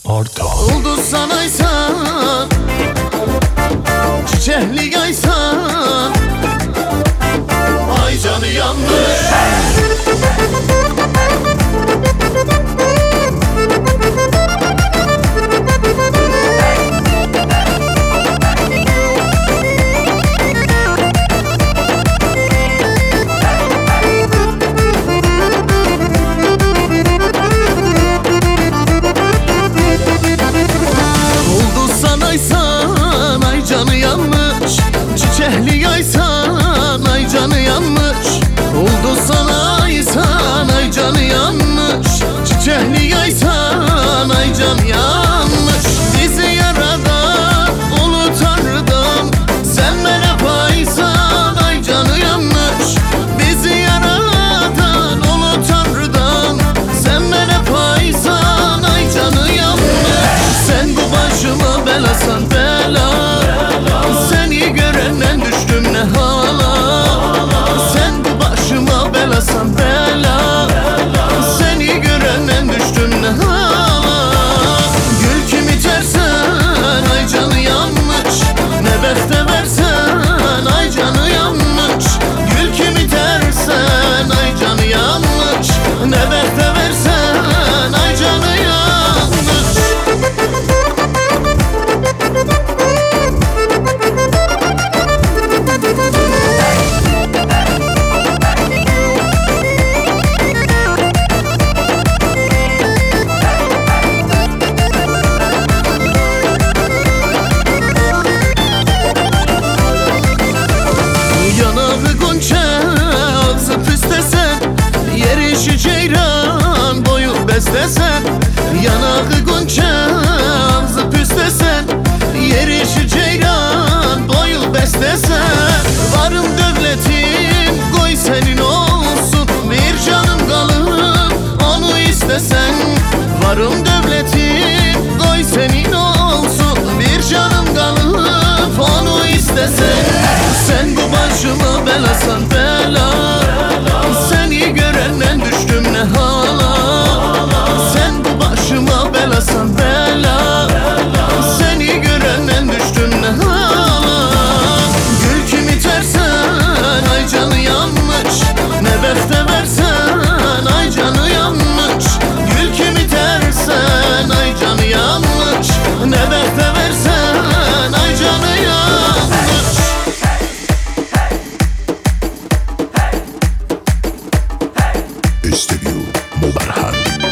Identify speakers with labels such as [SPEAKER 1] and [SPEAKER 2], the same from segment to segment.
[SPEAKER 1] Arda.
[SPEAKER 2] Oldu sanaysan, çiçekli yaysan, ay canı yanmış. Çiçekli yaysan, ay canı yanmış. Oldu sanaysan, ay canı yanmış. Çiçekli yaysan, ay canı yanmış. Bizi yaradan, ulu Tanrı'dan, sen bana paysan, ay canı yanmış. Bizi yaradan, ulu Tanrı'dan, sen bana paysan, ay canı yanmış. Sen bu başıma belasan bela, seni görenden düştüm ne hala. Sen bu başıma belasan bela, seni görenden düştüm ne hala. Gül kimi tersen, ay canı yanmış. Ne beste versen, ay canı yanmış. Gül kimi tersen, ay canı yanmış. Ne beste versen, ay canı yanmış. Yanağı gonca, ağzı püstesen, yer işi ceyran, boyu beslesen. Yanağı gonca, ağzı püstesen, yer işi ceyran, boyu beslesen. Varım devletim, koy senin olsun, bir canım kalır, onu istesen. Varım devletim, koy senin olsun, bir canım kalır, onu istesen. Sen bu başıma belasan bela, seni görenden düştüm ne hala. Sen bu başıma belasan bela, seni görenden düştüm ne hala. Gül kimi tersen, ay canı yanmış. Ne beste versen, ay canı yanmış. Gül kimi tersen, ay canı yanmış. Ne beste versen, ay canı yanmış.
[SPEAKER 1] Estevio Mubarhan.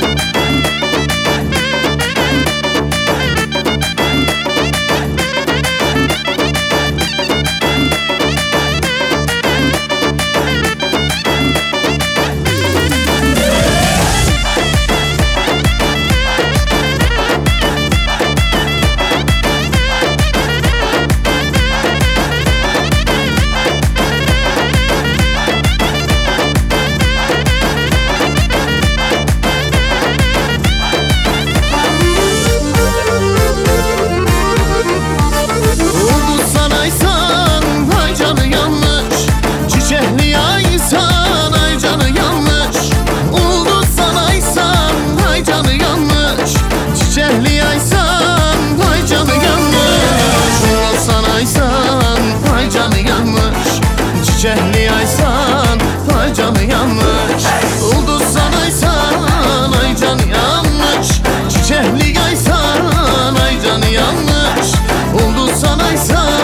[SPEAKER 2] Çiçekli yaysan, ay canı yanmış. Oldu sanaysan, ay canı yanmış. Çiçekli yaysan, ay canı yanmış. Oldu sanaysan,